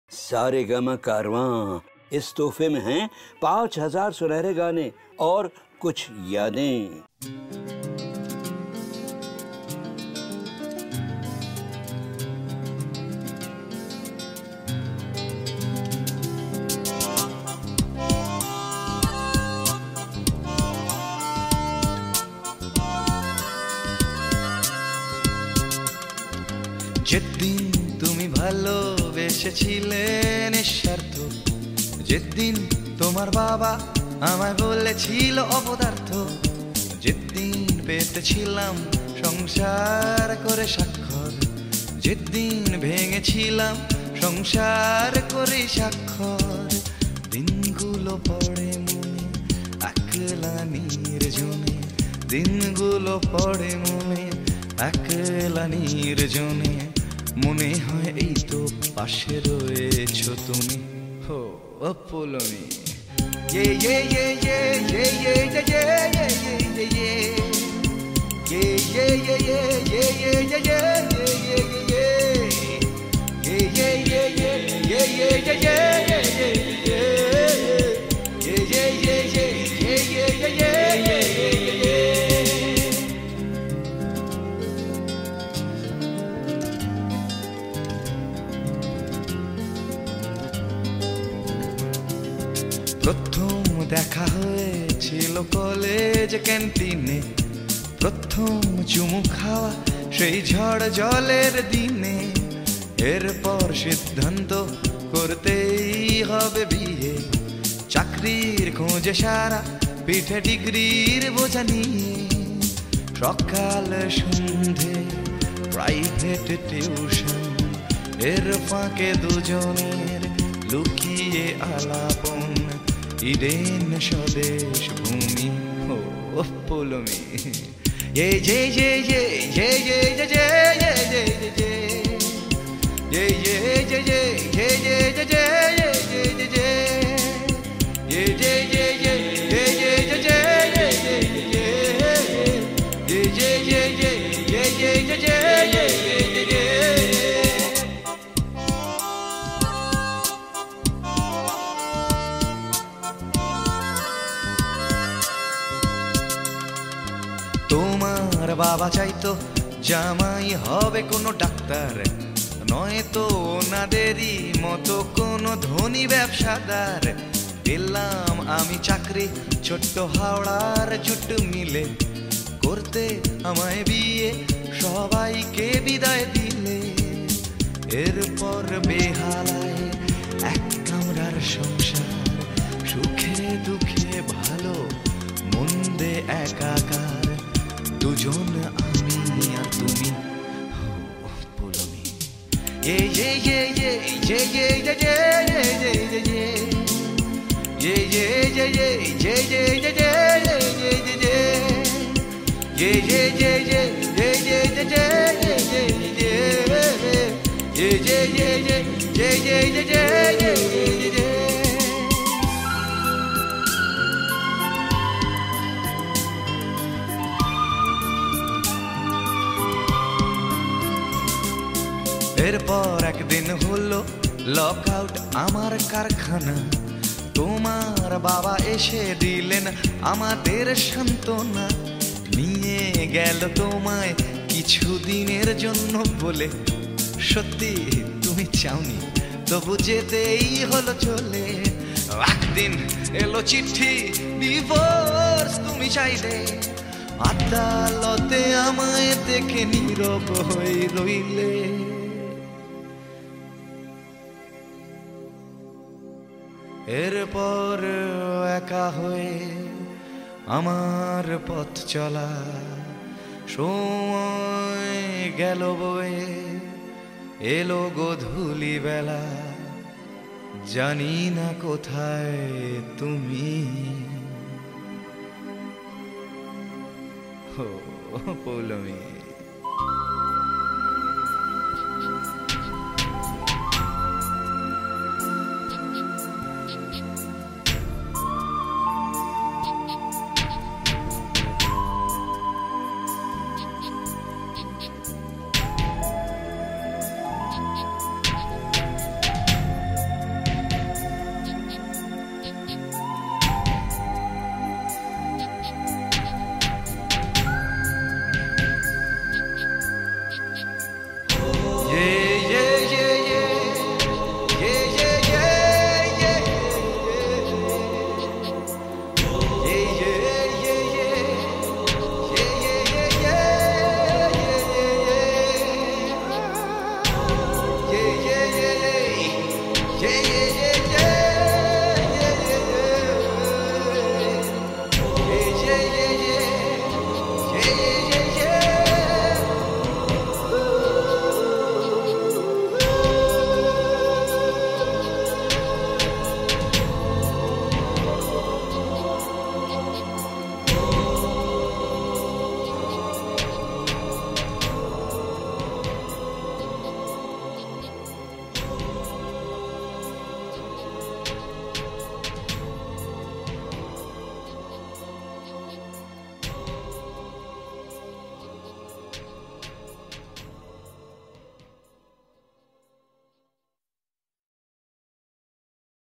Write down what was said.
सारे गमा कारवां, इस तोहफे में हैं 5000 सुनहरे गाने और कुछ यादें। যেদিন তুমি ভালোবেসেছিলে নিঃস্বার্থ, যেদিন তোমার বাবা আমায় বলেছিল অপদার্থ, যেদিন পেতেছিলাম সংসার করে স্বাক্ষর, যেদিন ভেঙেছিলাম সংসার করে স্বাক্ষর, দিনগুলো পড়ে মনে একলা নির্জনে, দিনগুলো পড়ে মনে একলা নির্জনে, মনে হয় এই তো পাশে রয়েছো তুমি। হো অপলমি ये ये ये ये ये ये ये ये ये ये ये ये ये প্রথম দেখা হয়েছিল কলেজ ক্যান্টিনে, প্রথম চুমু খাওয়া সেই ঝড় জলের দিনে, এরপর সিদ্ধান্ত করতেই হবে বিয়ে, চাকরির খোঁজে সারা পিঠে ডিগ্রির বোঝা নিয়ে, সকাল সন্ধে প্রাইভেট টিউশন, এর ফাঁকে দুজনের লুকিয়ে আলাপন, ইডেন স্বদেশ ভূমি। ও অপলমি ये ये ये ये ये ये ये ये ये ये ये ये ये তোমার বাবা চাইতো জামাই হবে কোনো ডাক্তার, নয়তো ওনাদেরই মতো কোনো ধনী ব্যবসাদার, পেলাম আমি চাকরি ছোট্ট হাওড়ার জুট মিলে, করতে আমায় বিয়ে সবাইকে বিদায় দিলে, এরপর বেহালায় এক কামরার সংসার, সুখে দুঃখে ভালো মন্দে একাকার, দুজন আমি আর তুমি। ये ये ये ये ये ये ये ये ये ये ये ये ये ये ये এরপর একদিন হলো লক আউট আমার কারখানা, তোমার বাবা এসে দিলেন আমাদের সান্ত্বনা, নিয়ে গেল তোমায় কিছুদিনের জন্য বলে, সত্যি তুমি চাওনি তবু যেতেই হলো চলে, একদিন এলো চিঠি ডিভোর্স তুমি চাইলে, আদালতে আমায় দেখে নীরব হয়ে রইলে, এরপর একা হয়ে আমার পথ চলা, সময় গেল বয়ে এলো গোধূলি বেলা, জানি না কোথায় তুমি। ও পৌলমী yeah, yeah.